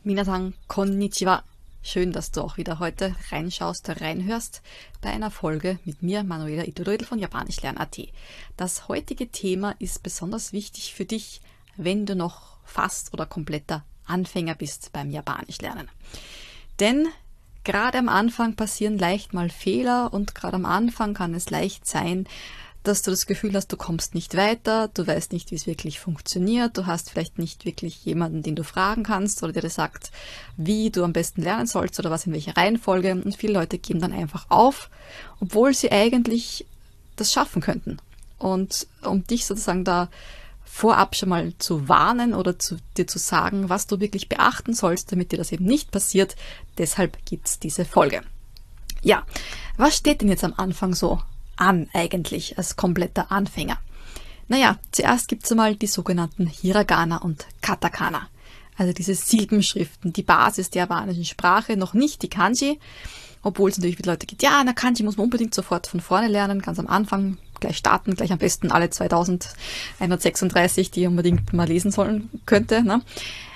Minasan, konnichiwa. Schön, dass du auch wieder heute reinschaust, reinhörst bei einer Folge mit mir, Manuela Itorodl von japanischlernen.at. Das heutige Thema ist besonders wichtig für dich, wenn du noch fast oder kompletter Anfänger bist beim Japanischlernen. Denn gerade am Anfang passieren leicht mal Fehler und gerade am Anfang kann es leicht sein, dass du das Gefühl hast, du kommst nicht weiter, du weißt nicht, wie es wirklich funktioniert, du hast vielleicht nicht wirklich jemanden, den du fragen kannst oder der dir sagt, wie du am besten lernen sollst oder was in welcher Reihenfolge. Und viele Leute geben dann einfach auf, obwohl sie eigentlich das schaffen könnten. Und um dich sozusagen da vorab schon mal zu warnen oder dir zu sagen, was du wirklich beachten sollst, damit dir das eben nicht passiert, deshalb gibt's diese Folge. Ja, was steht denn jetzt am Anfang so an eigentlich als kompletter Anfänger? Naja, zuerst gibt es einmal die sogenannten Hiragana und Katakana, also diese Silbenschriften, die Basis der japanischen Sprache, noch nicht die Kanji, obwohl es natürlich viele Leute gibt, ja, na Kanji muss man unbedingt sofort von vorne lernen, ganz am Anfang, gleich starten, gleich am besten alle 2136, die unbedingt mal lesen sollen könnte. Ne?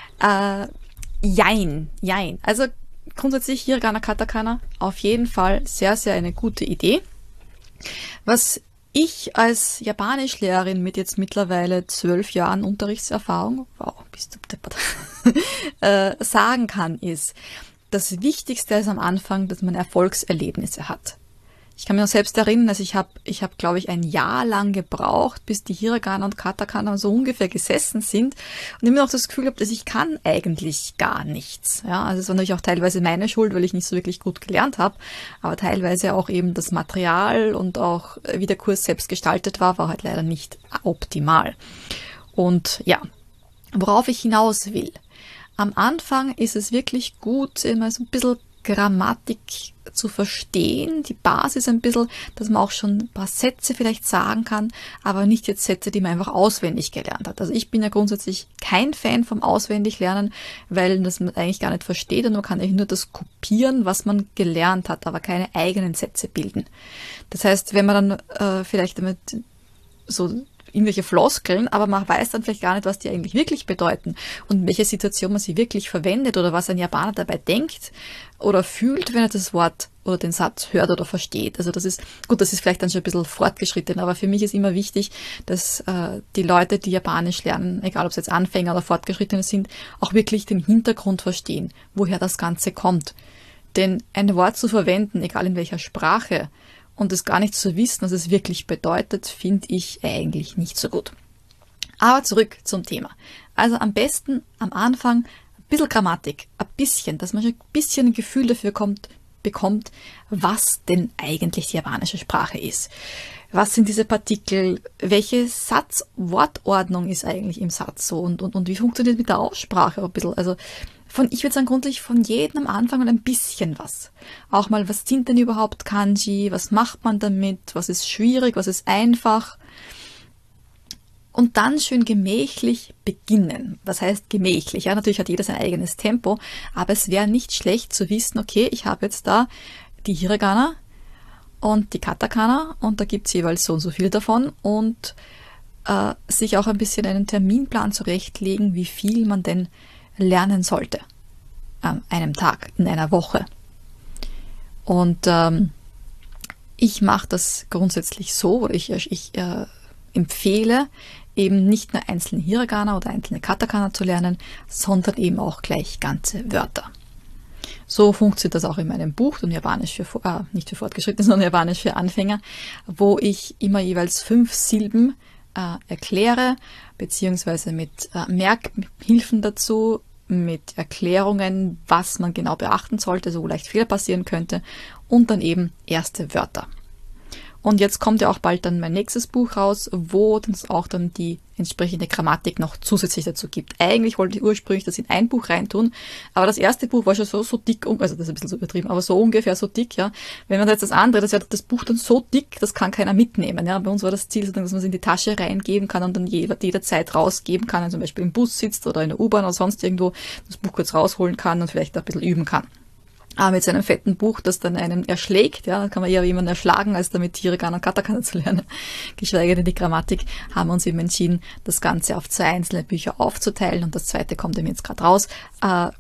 Jein. Also grundsätzlich Hiragana, Katakana, auf jeden Fall sehr, sehr eine gute Idee. Was ich als Japanischlehrerin mit jetzt mittlerweile 12 Jahren Unterrichtserfahrung, wow, bist du deppert, sagen kann, ist, das Wichtigste ist am Anfang, dass man Erfolgserlebnisse hat. Ich kann mich noch selbst erinnern, also ich habe, glaube ich, ein Jahr lang gebraucht, bis die Hiragana und Katakana so ungefähr gesessen sind und immer noch das Gefühl habe, dass ich kann eigentlich gar nichts. Ja, also es war natürlich auch teilweise meine Schuld, weil ich nicht so wirklich gut gelernt habe, aber teilweise auch eben das Material und auch wie der Kurs selbst gestaltet war halt leider nicht optimal. Und ja, worauf ich hinaus will. Am Anfang ist es wirklich gut, immer so ein bisschen Grammatik zu verstehen, die Basis ein bisschen, dass man auch schon ein paar Sätze vielleicht sagen kann, aber nicht jetzt Sätze, die man einfach auswendig gelernt hat. Also ich bin ja grundsätzlich kein Fan vom Auswendiglernen, weil das man eigentlich gar nicht versteht und man kann eigentlich nur das kopieren, was man gelernt hat, aber keine eigenen Sätze bilden. Das heißt, wenn man dann vielleicht damit so irgendwelche Floskeln, aber man weiß dann vielleicht gar nicht, was die eigentlich wirklich bedeuten und in welcher Situation man sie wirklich verwendet oder was ein Japaner dabei denkt oder fühlt, wenn er das Wort oder den Satz hört oder versteht. Also das ist vielleicht dann schon ein bisschen fortgeschritten, aber für mich ist immer wichtig, dass die Leute, die Japanisch lernen, egal ob es jetzt Anfänger oder Fortgeschrittene sind, auch wirklich den Hintergrund verstehen, woher das Ganze kommt. Denn ein Wort zu verwenden, egal in welcher Sprache, und es gar nicht zu wissen, was es wirklich bedeutet, finde ich eigentlich nicht so gut. Aber zurück zum Thema. Also am besten am Anfang ein bisschen Grammatik, ein bisschen, dass man schon ein bisschen ein Gefühl dafür bekommt, was denn eigentlich die japanische Sprache ist. Was sind diese Partikel? Welche Wortordnung ist eigentlich im Satz so? Und wie funktioniert mit der Aussprache ein bisschen? Also ich würde sagen, grundsätzlich von jedem am Anfang mal ein bisschen was. Auch mal, was sind denn überhaupt Kanji? Was macht man damit? Was ist schwierig? Was ist einfach? Und dann schön gemächlich beginnen. Was heißt gemächlich? Ja, natürlich hat jeder sein eigenes Tempo, aber es wäre nicht schlecht zu wissen, okay, ich habe jetzt da die Hiragana und die Katakana und da gibt es jeweils so und so viel davon und sich auch ein bisschen einen Terminplan zurechtlegen, wie viel man denn lernen sollte an einem Tag, in einer Woche. Und ich mache das grundsätzlich so, oder ich empfehle eben nicht nur einzelne Hiragana oder einzelne Katakana zu lernen, sondern eben auch gleich ganze Wörter. So funktioniert das auch in meinem Buch, und Japanisch nicht für Fortgeschrittene, sondern Japanisch für Anfänger, wo ich immer jeweils 5 Silben erkläre, beziehungsweise mit Merkhilfen dazu, mit Erklärungen, was man genau beachten sollte, so wo leicht Fehler passieren könnte, und dann eben erste Wörter. Und jetzt kommt ja auch bald dann mein nächstes Buch raus, wo es auch dann die entsprechende Grammatik noch zusätzlich dazu gibt. Eigentlich wollte ich ursprünglich das in ein Buch reintun, aber das erste Buch war schon so dick, also das ist ein bisschen so übertrieben, aber so ungefähr so dick, ja. Wenn man jetzt das andere, das wäre das Buch dann so dick, das kann keiner mitnehmen, ja. Bei uns war das Ziel, dass man es in die Tasche reingeben kann und dann jederzeit rausgeben kann, wenn zum Beispiel im Bus sitzt oder in der U-Bahn oder sonst irgendwo, das Buch kurz rausholen kann und vielleicht auch ein bisschen üben kann. Aber mit so einem fetten Buch, das dann einen erschlägt, ja, dann kann man eher jemanden erschlagen, als damit Hiragana und Katakana zu lernen. Geschweige denn die Grammatik, haben wir uns eben entschieden, das Ganze auf 2 einzelne Bücher aufzuteilen und das zweite kommt eben jetzt gerade raus.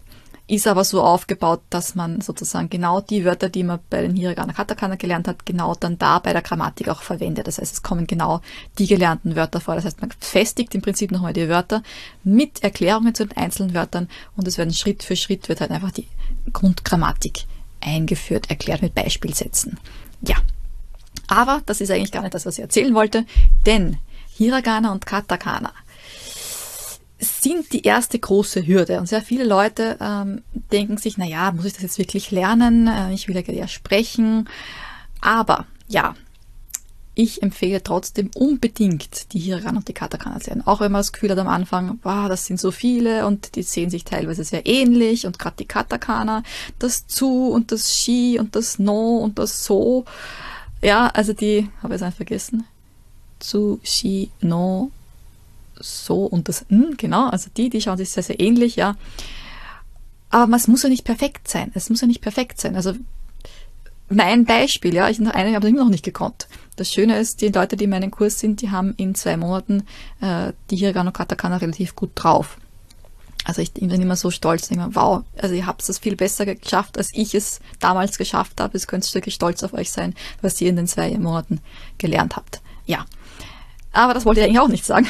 ist aber so aufgebaut, dass man sozusagen genau die Wörter, die man bei den Hiragana Katakana gelernt hat, genau dann da bei der Grammatik auch verwendet. Das heißt, es kommen genau die gelernten Wörter vor. Das heißt, man festigt im Prinzip nochmal die Wörter mit Erklärungen zu den einzelnen Wörtern und es werden Schritt für Schritt wird halt einfach die Grundgrammatik eingeführt, erklärt mit Beispielsätzen. Ja, aber das ist eigentlich gar nicht das, was ich erzählen wollte, denn Hiragana und Katakana sind die erste große Hürde. Und sehr viele Leute denken sich, naja, muss ich das jetzt wirklich lernen? Ich will ja sprechen. Aber ja, ich empfehle trotzdem unbedingt die Hiragana und die Katakana zu lernen. Auch wenn man das Gefühl hat am Anfang, wow, das sind so viele und die sehen sich teilweise sehr ähnlich. Und gerade die Katakana, das Zu und das Shi und das No und das So. Ja, also die, habe ich es einfach vergessen. Zu, Shi, No, So und das genau, also die schauen sich sehr, sehr ähnlich, ja. Aber es muss ja nicht perfekt sein. Es muss ja nicht perfekt sein. Also mein Beispiel, ja, ich habe das immer noch nicht gekonnt. Das Schöne ist, die Leute, die in meinem Kurs sind, die haben in 2 Monaten die Hiragana und Katakana relativ gut drauf. Also ich bin immer so stolz, denke mir, wow, also ihr habt es viel besser geschafft, als ich es damals geschafft habe. Jetzt könnt ihr wirklich stolz auf euch sein, was ihr in den 2 Monaten gelernt habt. Ja, aber das wollte ich eigentlich auch nicht sagen.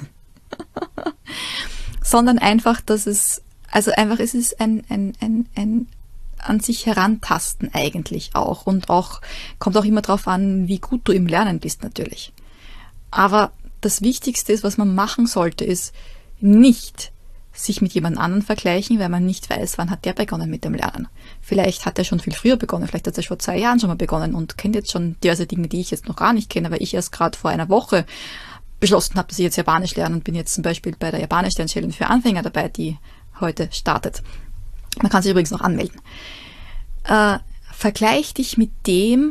Sondern einfach, dass es, also einfach ist es ein an sich herantasten eigentlich auch und auch, kommt auch immer drauf an, wie gut du im Lernen bist natürlich. Aber das Wichtigste ist, was man machen sollte, ist nicht sich mit jemand anderem vergleichen, weil man nicht weiß, wann hat der begonnen mit dem Lernen. Vielleicht hat er schon viel früher begonnen, vielleicht hat er vor 2 Jahren schon mal begonnen und kennt jetzt schon diverse Dinge, die ich jetzt noch gar nicht kenne, weil ich erst gerade vor einer Woche beschlossen habe, dass ich jetzt Japanisch lerne und bin jetzt zum Beispiel bei der Japanisch-Lern-Challenge für Anfänger dabei, die heute startet. Man kann sich übrigens noch anmelden. Vergleich dich mit dem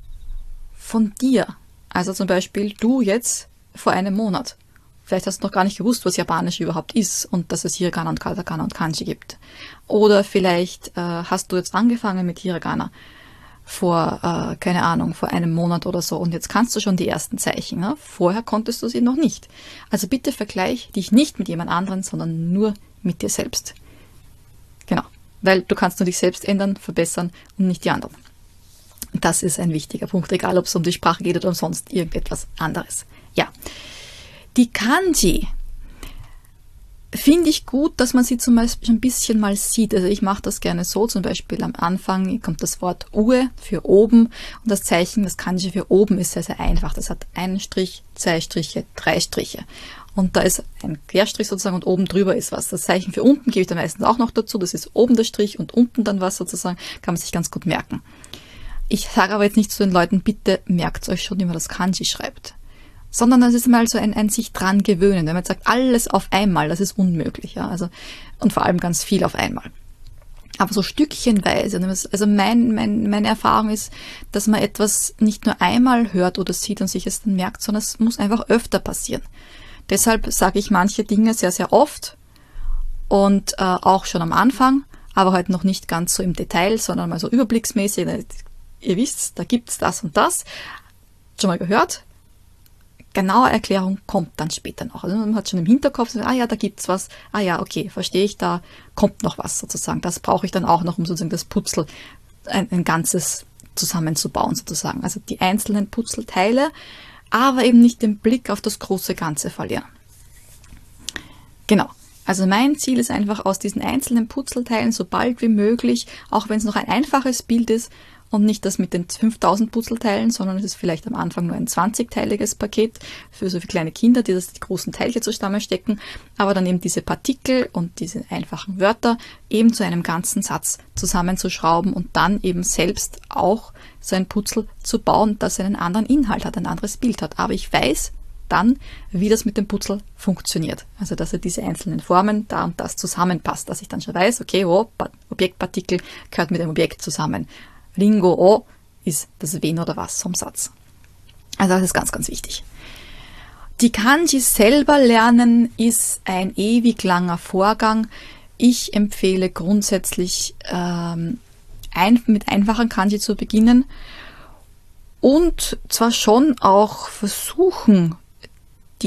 von dir. Also zum Beispiel du jetzt vor einem Monat. Vielleicht hast du noch gar nicht gewusst, was Japanisch überhaupt ist und dass es Hiragana und Katakana und Kanji gibt. Oder vielleicht hast du jetzt angefangen mit Hiragana vor, keine Ahnung, vor einem Monat oder so und jetzt kannst du schon die ersten Zeichen. Ne? Vorher konntest du sie noch nicht. Also bitte vergleich dich nicht mit jemand anderem, sondern nur mit dir selbst. Genau, weil du kannst nur dich selbst ändern, verbessern und nicht die anderen. Das ist ein wichtiger Punkt, egal ob es um die Sprache geht oder um sonst irgendetwas anderes. Ja, die Kanji finde ich gut, dass man sie zum Beispiel ein bisschen mal sieht. Also ich mache das gerne so, zum Beispiel am Anfang kommt das Wort Ue für oben und das Zeichen, das Kanji für oben ist sehr, sehr einfach. Das hat einen Strich, 2 Striche, 3 Striche. Und da ist ein Querstrich sozusagen und oben drüber ist was. Das Zeichen für unten gebe ich dann meistens auch noch dazu. Das ist oben der Strich und unten dann was sozusagen. Kann man sich ganz gut merken. Ich sage aber jetzt nicht zu den Leuten, bitte merkt euch schon, wie man das Kanji schreibt. Sondern das ist mal so ein sich dran gewöhnen. Wenn man jetzt sagt, alles auf einmal, das ist unmöglich. Ja? Also, und vor allem ganz viel auf einmal. Aber so stückchenweise. Also meine Erfahrung ist, dass man etwas nicht nur einmal hört oder sieht und sich es dann merkt, sondern es muss einfach öfter passieren. Deshalb sage ich manche Dinge sehr, sehr oft und auch schon am Anfang, aber halt noch nicht ganz so im Detail, sondern mal so überblicksmäßig. Ihr wisst, da gibt's das und das. Schon mal gehört? Genaue Erklärung kommt dann später noch. Also man hat schon im Hinterkopf, so, ja, da gibt's was. Ah ja, okay, verstehe ich, da kommt noch was sozusagen. Das brauche ich dann auch noch, um sozusagen das Putzel, ein Ganzes zusammenzubauen sozusagen. Also die einzelnen Puzzleteile, aber eben nicht den Blick auf das große Ganze verlieren. Genau. Also mein Ziel ist einfach, aus diesen einzelnen Puzzleteilen so bald wie möglich, auch wenn es noch ein einfaches Bild ist, und nicht das mit den 5000 Puzzleteilen, sondern es ist vielleicht am Anfang nur ein 20-teiliges Paket für so viele kleine Kinder, die die großen Teilchen zusammenstecken, aber dann eben diese Partikel und diese einfachen Wörter eben zu einem ganzen Satz zusammenzuschrauben und dann eben selbst auch so ein Puzzle zu bauen, das einen anderen Inhalt hat, ein anderes Bild hat. Aber ich weiß dann, wie das mit dem Puzzle funktioniert. Also, dass er diese einzelnen Formen da und das zusammenpasst, dass ich dann schon weiß, okay, Objektpartikel gehört mit dem Objekt zusammen. Ringo o ist das Wen oder Was vom Satz. Also das ist ganz, ganz wichtig. Die Kanji selber lernen ist ein ewig langer Vorgang. Ich empfehle grundsätzlich mit einfachen Kanji zu beginnen und zwar schon auch versuchen, die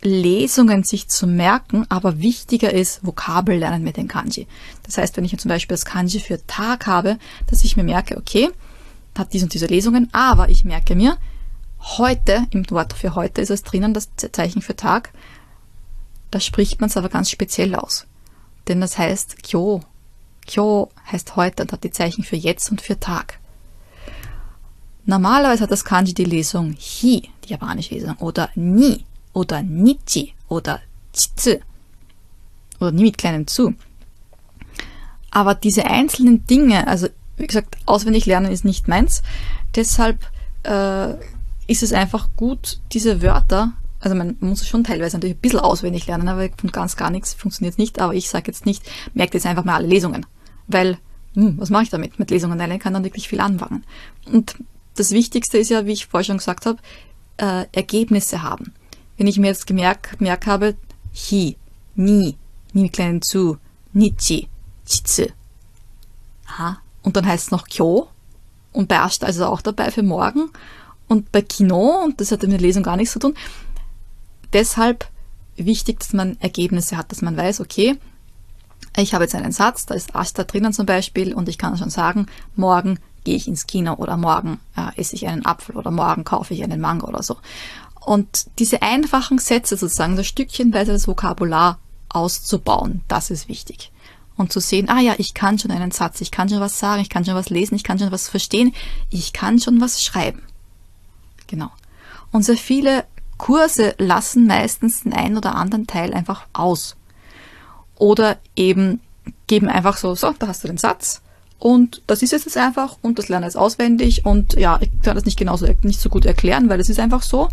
Lesungen sich zu merken, aber wichtiger ist Vokabellernen mit den Kanji. Das heißt, wenn ich jetzt zum Beispiel das Kanji für Tag habe, dass ich mir merke, okay, hat dies und diese Lesungen, aber ich merke mir, heute, im Wort für heute ist es drinnen, das Zeichen für Tag, da spricht man es aber ganz speziell aus. Denn das heißt Kyo. Kyo heißt heute und hat die Zeichen für jetzt und für Tag. Normalerweise hat das Kanji die Lesung Hi, die japanische Lesung, oder Ni, oder Nichi, oder Chitsu, oder Ni mit kleinem zu. Aber diese einzelnen Dinge, also wie gesagt, auswendig lernen ist nicht meins, deshalb ist es einfach gut, diese Wörter, also man muss schon teilweise natürlich ein bisschen auswendig lernen, aber von ganz gar nichts funktioniert nicht, aber ich sage jetzt nicht, merkt jetzt einfach mal alle Lesungen, weil, was mache ich damit? Mit Lesungen lernen kann dann wirklich viel anfangen. Und das Wichtigste ist ja, wie ich vorher schon gesagt habe, Ergebnisse haben. Wenn ich mir jetzt gemerkt habe, Hi, Ni, Ni mit kleinen zu, Nichi, Chitsu. Aha. Und dann heißt es noch Kyo. Und bei Ashita ist es auch dabei für morgen. Und bei Kino, und das hat mit der Lesung gar nichts zu tun, deshalb wichtig, dass man Ergebnisse hat, dass man weiß, okay, ich habe jetzt einen Satz, da ist Ashita drinnen zum Beispiel, und ich kann schon sagen, morgen gehe ich ins Kino oder morgen esse ich einen Apfel oder morgen kaufe ich einen Mango oder so. Und diese einfachen Sätze sozusagen, das stückchenweise das Vokabular auszubauen, das ist wichtig. Und zu sehen, ja, ich kann schon einen Satz, ich kann schon was sagen, ich kann schon was lesen, ich kann schon was verstehen, ich kann schon was schreiben. Genau. Und sehr viele Kurse lassen meistens den einen oder anderen Teil einfach aus. Oder eben geben einfach so, da hast du den Satz und das ist es jetzt einfach und das lerne ich auswendig und ja, ich kann das nicht so gut erklären, weil es ist einfach so.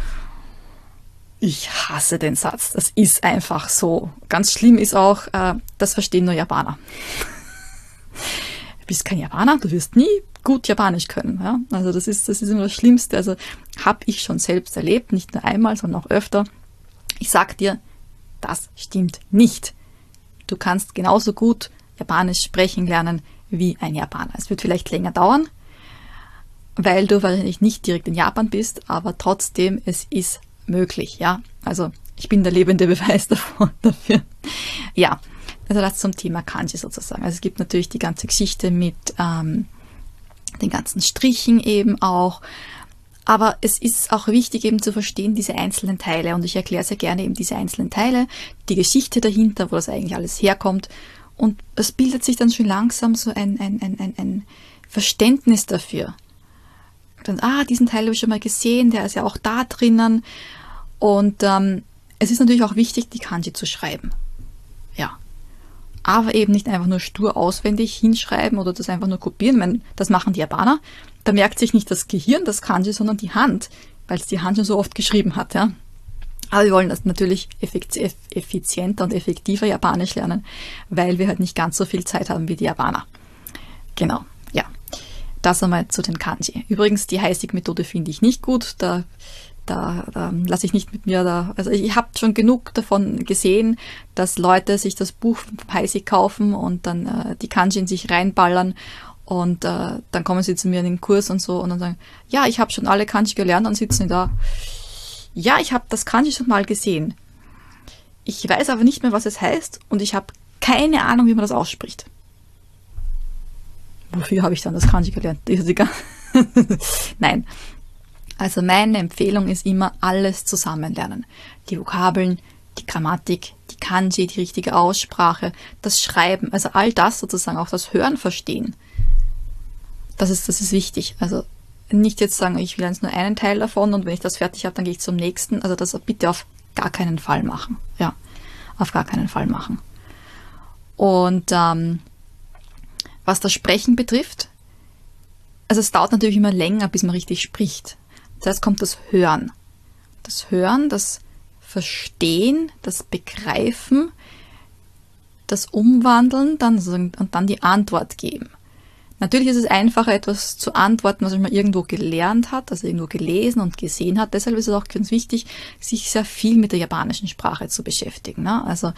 Ich hasse den Satz. Das ist einfach so. Ganz schlimm ist auch, das verstehen nur Japaner. Du bist kein Japaner, du wirst nie gut Japanisch können. Ja? Also das ist immer das Schlimmste. Also habe ich schon selbst erlebt, nicht nur einmal, sondern auch öfter. Ich sag dir, das stimmt nicht. Du kannst genauso gut Japanisch sprechen lernen wie ein Japaner. Es wird vielleicht länger dauern, weil du wahrscheinlich nicht direkt in Japan bist, aber trotzdem, es ist möglich, ja. Also ich bin der lebende Beweis dafür. Ja, also das zum Thema Kanji sozusagen. Also es gibt natürlich die ganze Geschichte mit den ganzen Strichen eben auch. Aber es ist auch wichtig eben zu verstehen, diese einzelnen Teile. Und ich erkläre sehr gerne eben diese einzelnen Teile, die Geschichte dahinter, wo das eigentlich alles herkommt. Und es bildet sich dann schon langsam so ein Verständnis dafür. Dann, diesen Teil habe ich schon mal gesehen, der ist ja auch da drinnen. Und es ist natürlich auch wichtig, die Kanji zu schreiben. Ja. Aber eben nicht einfach nur stur auswendig hinschreiben oder das einfach nur kopieren. Ich meine, das machen die Japaner. Da merkt sich nicht das Gehirn, das Kanji, sondern die Hand, weil es die Hand schon so oft geschrieben hat. Ja. Aber wir wollen das natürlich effizienter und effektiver Japanisch lernen, weil wir halt nicht ganz so viel Zeit haben wie die Japaner. Genau, ja. Das einmal zu den Kanji. Übrigens, die Heisig-Methode finde ich nicht gut. Da lasse ich nicht mit mir da. Also ich habe schon genug davon gesehen, dass Leute sich das Buch Heisig kaufen und dann die Kanji in sich reinballern und dann kommen sie zu mir in den Kurs und so und dann sagen, ja, ich habe schon alle Kanji gelernt, dann sitzen die da. Ja, ich habe das Kanji schon mal gesehen. Ich weiß aber nicht mehr, was es heißt und ich habe keine Ahnung, wie man das ausspricht. Wofür habe ich dann das Kanji gelernt? Nein. Also meine Empfehlung ist immer, alles zusammen lernen. Die Vokabeln, die Grammatik, die Kanji, die richtige Aussprache, das Schreiben, also all das sozusagen, auch das Hören verstehen. Das ist wichtig. Also nicht jetzt sagen, ich will jetzt nur einen Teil davon und wenn ich das fertig habe, dann gehe ich zum nächsten. Also das bitte auf gar keinen Fall machen. Ja, auf gar keinen Fall machen. Und was das Sprechen betrifft, also es dauert natürlich immer länger, bis man richtig spricht. Das heißt, kommt das Hören. Das Hören, das Verstehen, das Begreifen, das Umwandeln und dann die Antwort geben. Natürlich ist es einfacher, etwas zu antworten, was man irgendwo gelernt hat, also irgendwo gelesen und gesehen hat. Deshalb ist es auch ganz wichtig, sich sehr viel mit der japanischen Sprache zu beschäftigen. Ne? Also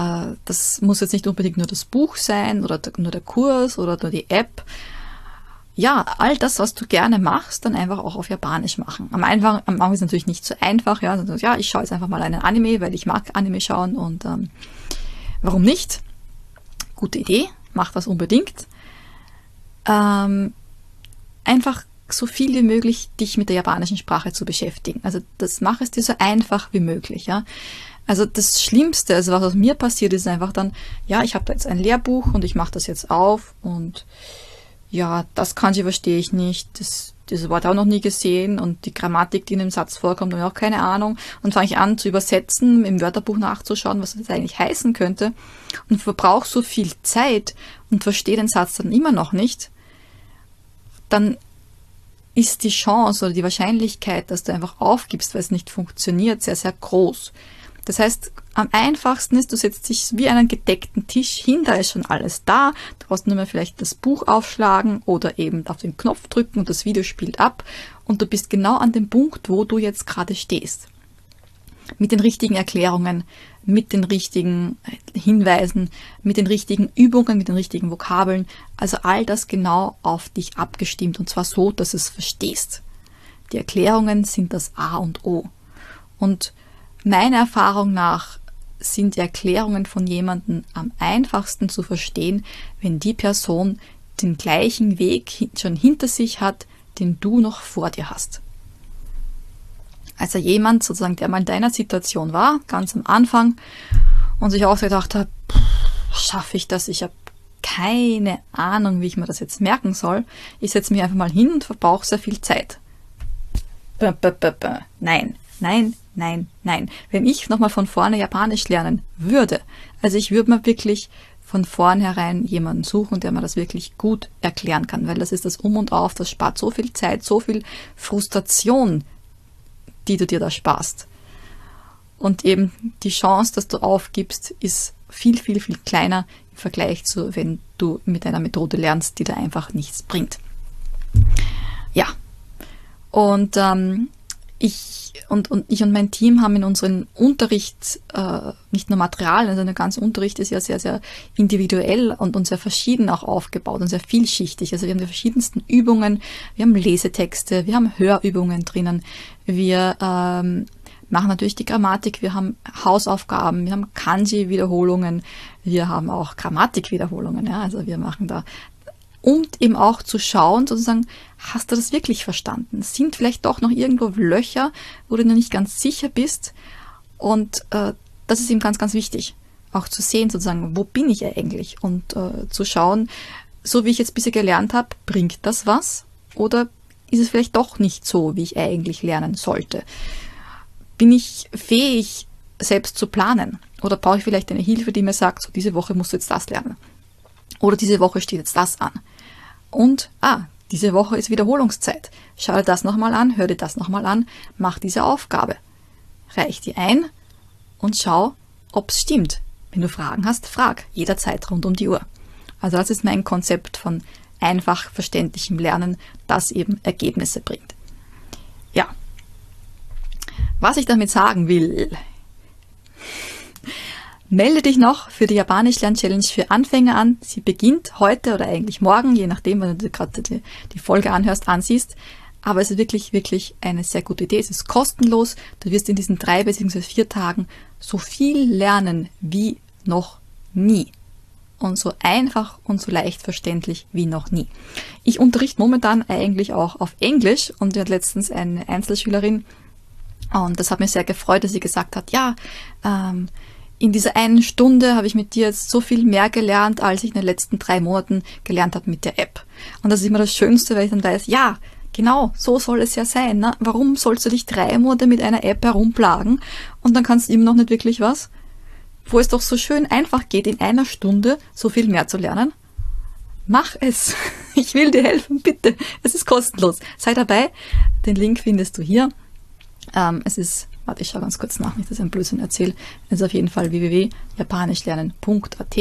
das muss jetzt nicht unbedingt nur das Buch sein oder nur der Kurs oder nur die App. ja, all das, was du gerne machst, dann einfach auch auf Japanisch machen. Am Anfang ist es natürlich nicht so einfach, ja. Also, ja, ich schaue jetzt einfach mal einen Anime, weil ich mag Anime schauen und warum nicht? Gute Idee, mach das unbedingt. Einfach so viel wie möglich dich mit der japanischen Sprache zu beschäftigen. Also das mach es dir so einfach wie möglich, ja. Also das Schlimmste, also was mir passiert, ist einfach dann, ja, ich habe da jetzt ein Lehrbuch und ich mache das jetzt auf und ja, das Kanji verstehe ich nicht, das Wort auch noch nie gesehen und die Grammatik, die in dem Satz vorkommt, habe ich auch keine Ahnung. Und fange ich an zu übersetzen, im Wörterbuch nachzuschauen, was das eigentlich heißen könnte und verbrauche so viel Zeit und verstehe den Satz dann immer noch nicht, dann ist die Chance oder die Wahrscheinlichkeit, dass du einfach aufgibst, weil es nicht funktioniert, sehr, sehr groß. Das heißt, am einfachsten ist, du setzt dich wie einen gedeckten Tisch hin, da ist schon alles da. Du brauchst nur mehr vielleicht das Buch aufschlagen oder eben auf den Knopf drücken und das Video spielt ab und du bist genau an dem Punkt, wo du jetzt gerade stehst. Mit den richtigen Erklärungen, mit den richtigen Hinweisen, mit den richtigen Übungen, mit den richtigen Vokabeln. Also all das genau auf dich abgestimmt und zwar so, dass du es verstehst. Die Erklärungen sind das A und O. Und meiner Erfahrung nach sind die Erklärungen von jemandem am einfachsten zu verstehen, wenn die Person den gleichen Weg schon hinter sich hat, den du noch vor dir hast. Also jemand sozusagen, der mal in deiner Situation war, ganz am Anfang und sich auch gedacht hat, schaffe ich das? Ich habe keine Ahnung, wie ich mir das jetzt merken soll. Ich setze mich einfach mal hin und verbrauche sehr viel Zeit. Nein, nein, nein, nein. Wenn ich nochmal von vorne Japanisch lernen würde, also ich würde mir wirklich von vornherein jemanden suchen, der mir das wirklich gut erklären kann, weil das ist das Um und Auf, das spart so viel Zeit, so viel Frustration, die du dir da sparst. Und eben die Chance, dass du aufgibst, ist viel, viel, viel kleiner im Vergleich zu, wenn du mit einer Methode lernst, die dir einfach nichts bringt. Ja. Und ich und mein Team haben in unserem Unterricht nicht nur Material, also der ganze Unterricht ist ja sehr, sehr individuell und sehr verschieden auch aufgebaut und sehr vielschichtig. Also wir haben die verschiedensten Übungen, wir haben Lesetexte, wir haben Hörübungen drinnen, wir machen natürlich die Grammatik, wir haben Hausaufgaben, wir haben Kanji-Wiederholungen, wir haben auch Grammatik-Wiederholungen, ja, also wir machen da. Und eben auch zu schauen, sozusagen, hast du das wirklich verstanden? Sind vielleicht doch noch irgendwo Löcher, wo du noch nicht ganz sicher bist? Und das ist eben ganz, ganz wichtig, auch zu sehen, sozusagen, wo bin ich eigentlich? Und zu schauen, so wie ich jetzt bisher gelernt habe, bringt das was? Oder ist es vielleicht doch nicht so, wie ich eigentlich lernen sollte? Bin ich fähig, selbst zu planen? Oder brauche ich vielleicht eine Hilfe, die mir sagt, so diese Woche musst du jetzt das lernen? Oder diese Woche steht jetzt das an. Und, diese Woche ist Wiederholungszeit. Schau dir das nochmal an, hör dir das nochmal an, mach diese Aufgabe. Reich die ein und schau, ob es stimmt. Wenn du Fragen hast, frag. Jederzeit rund um die Uhr. Also das ist mein Konzept von einfach verständlichem Lernen, das eben Ergebnisse bringt. Ja. Was ich damit sagen will: Melde dich noch für die Japanisch-Lern-Challenge für Anfänger an. Sie beginnt heute oder eigentlich morgen, je nachdem, wenn du gerade die Folge ansiehst. Aber es ist wirklich, wirklich eine sehr gute Idee. Es ist kostenlos. Du wirst in diesen 3 bzw. 4 Tagen so viel lernen wie noch nie. Und so einfach und so leicht verständlich wie noch nie. Ich unterrichte momentan eigentlich auch auf Englisch und wir hatten letztens eine Einzelschülerin und das hat mich sehr gefreut, dass sie gesagt hat, ja, in dieser einen Stunde habe ich mit dir jetzt so viel mehr gelernt, als ich in den letzten 3 Monaten gelernt habe mit der App. Und das ist immer das Schönste, weil ich dann weiß, ja, genau, so soll es ja sein. Ne? Warum sollst du dich 3 Monate mit einer App herumplagen und dann kannst du immer noch nicht wirklich was? Wo es doch so schön einfach geht, in einer Stunde so viel mehr zu lernen. Mach es. Ich will dir helfen, bitte. Es ist kostenlos. Sei dabei. Den Link findest du hier. Warte, ich schaue ganz kurz nach, nicht, dass ich einen Blödsinn erzähle. Es ist auf jeden Fall www.japanischlernen.at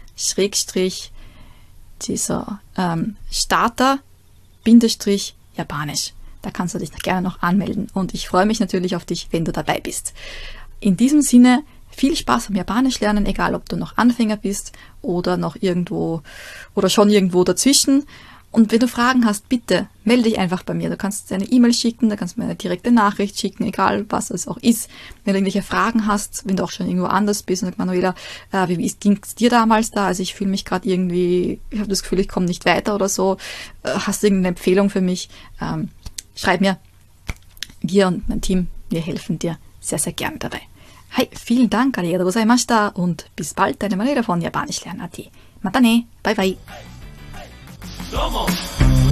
/ dieser Starter / Japanisch. Da kannst du dich gerne noch anmelden und ich freue mich natürlich auf dich, wenn du dabei bist. In diesem Sinne, viel Spaß beim Japanisch lernen, egal ob du noch Anfänger bist oder noch irgendwo oder schon irgendwo dazwischen. Und wenn du Fragen hast, bitte melde dich einfach bei mir. Du kannst eine E-Mail schicken, du kannst mir eine direkte Nachricht schicken, egal was es auch ist. Wenn du irgendwelche Fragen hast, wenn du auch schon irgendwo anders bist und sagst, Manuela, wie ging es dir damals da? Also ich fühle mich gerade irgendwie, ich habe das Gefühl, ich komme nicht weiter oder so. Hast du irgendeine Empfehlung für mich? Schreib mir. Wir und mein Team, wir helfen dir sehr, sehr gern dabei. Hi, vielen Dank, arigatou gozaimashita und bis bald, deine Manuela von Japanisch lernen.at. Mata ne, bye bye. どうも